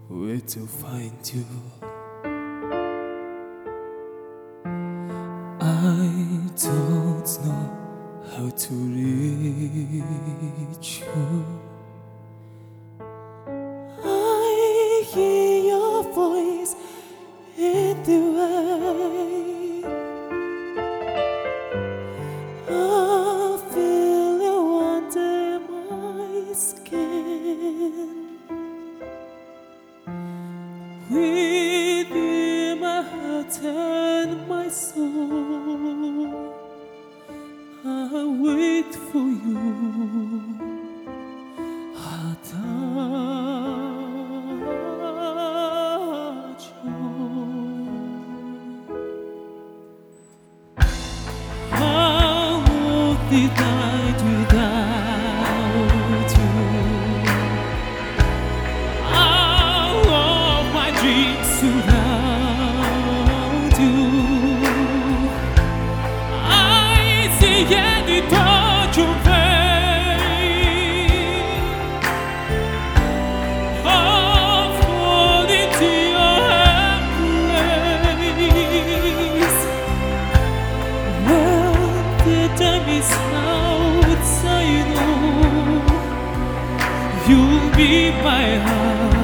where to find you. I don't know how to reach you. I hear your voice in the way. I feel you under my skin. Within my heart and my soul, I wait for you. How would the night without you? All of my dreams surround you. I see any touch of faith. I'll fall into your embrace. When the time is out, I know you'll be my heart.